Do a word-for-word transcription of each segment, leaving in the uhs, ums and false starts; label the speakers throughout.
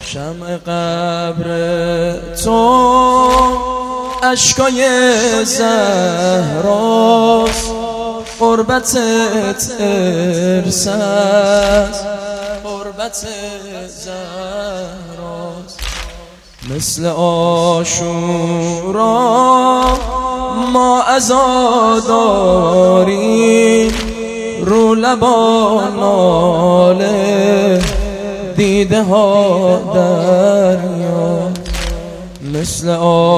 Speaker 1: شمع قبر تو اشکای زهراست، قربتت ارث است، قربت زهراست. مثل عاشورا ما عزاداریم، رو لبا ناله دیده ها دریا. مثل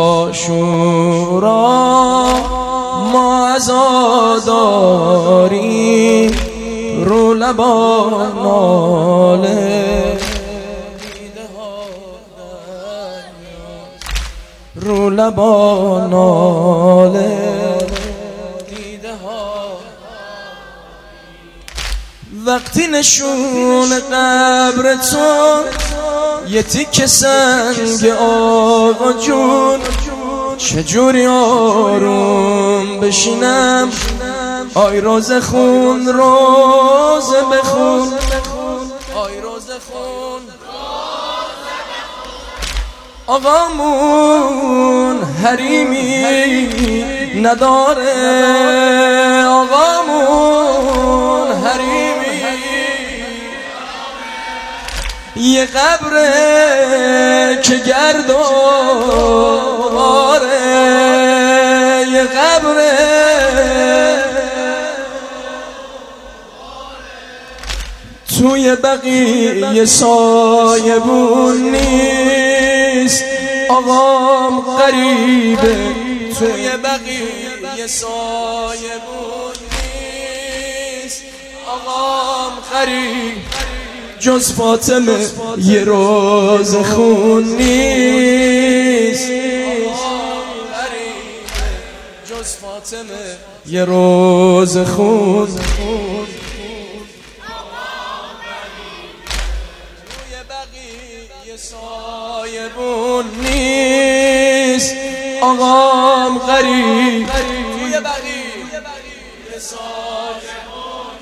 Speaker 1: عاشورا ما عزاداریم، رو لبا ناله دیده ها دریا، رو لبا ناله دیده ها. وقتی نشون قبر تو یه تیکه سنگ آقا جون، چجوری آروم بشینم؟ آی روز خون روز بخون، آی روز خون آقامون حریمی نداره، آقامون حریمی. یه قبره که گرد و غباره، یه قبره توی بقیه سایبون نیست، آقام غریبه توی بقیه سایبون نیست، آقام غریب. جز فاطمه یه روز خون نیست، جز فاطمه یه روز خون. توی بقیه سایبون نیست، آقام غریب توی بقیه سایبون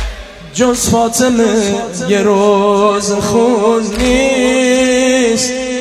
Speaker 1: جز فاطمه یه روز خون نیست.